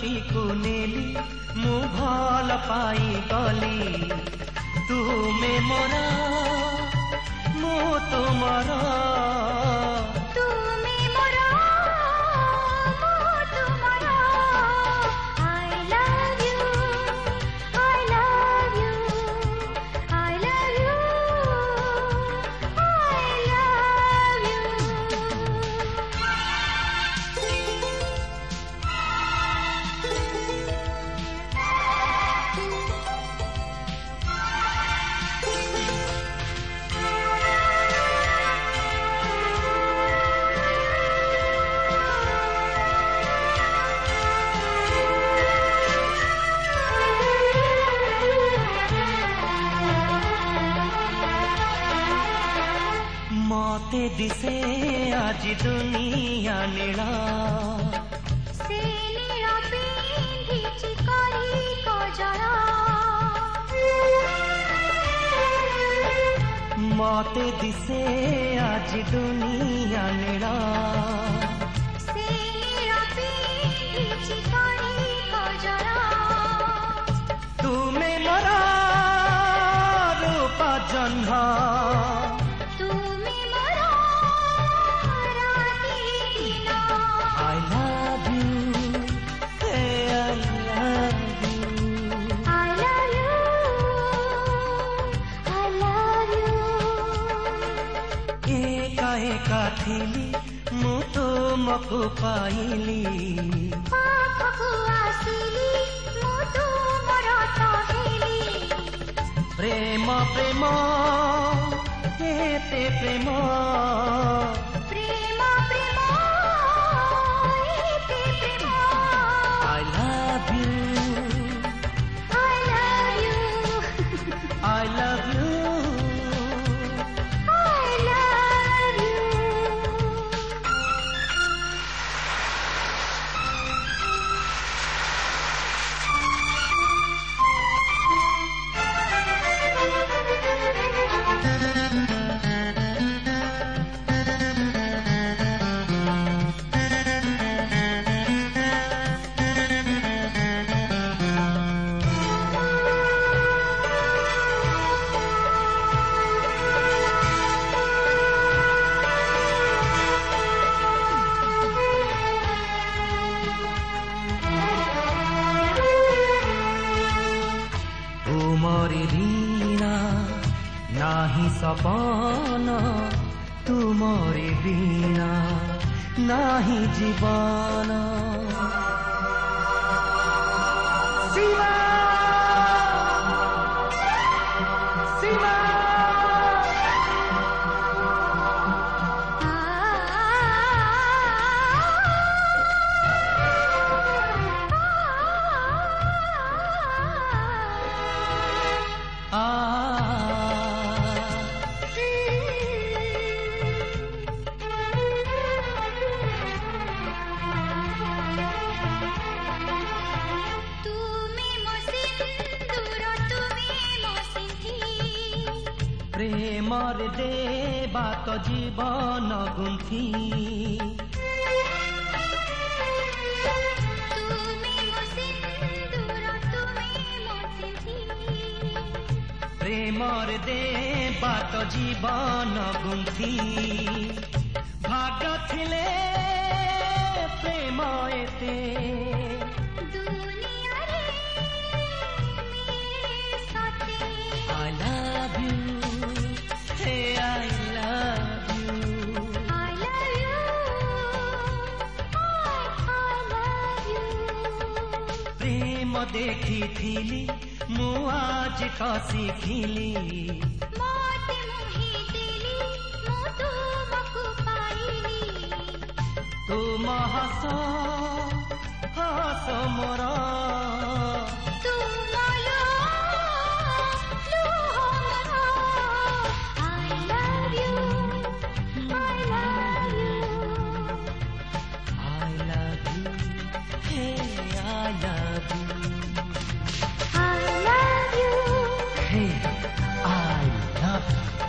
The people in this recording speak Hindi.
को नेली मु भल पाई गली तुमे मोरा मु तुमरा मते दिसे आज दुनिया नीला से नीला पिंधिची करी कजरा मते दिसे आज दुनिया नीला से नीला पिंधिची करी कजरा तुमे मोरा रूप जन्हा एका थिली मु तुमको पाइली पाखकु आसिली मु तुमर कहिली प्रेम प्रेम एते प्रेम प्रेम प्रेम एते प्रेम I love you I love you I love you तुमरी बिना नाही सपन तुमरी बिना नाही जीवन सीमा सीमा प्रेमर देवा तो जीवन गुंथी प्रेमर देवा तो जीवन गुंथी भाग थिले प्रेम एते I love you I love you I love you I love you प्रेम देखी थिली मु आज कसी खिली मोते मुही दिली मु तुमको पाइली तुम हस हस मोरा I love you.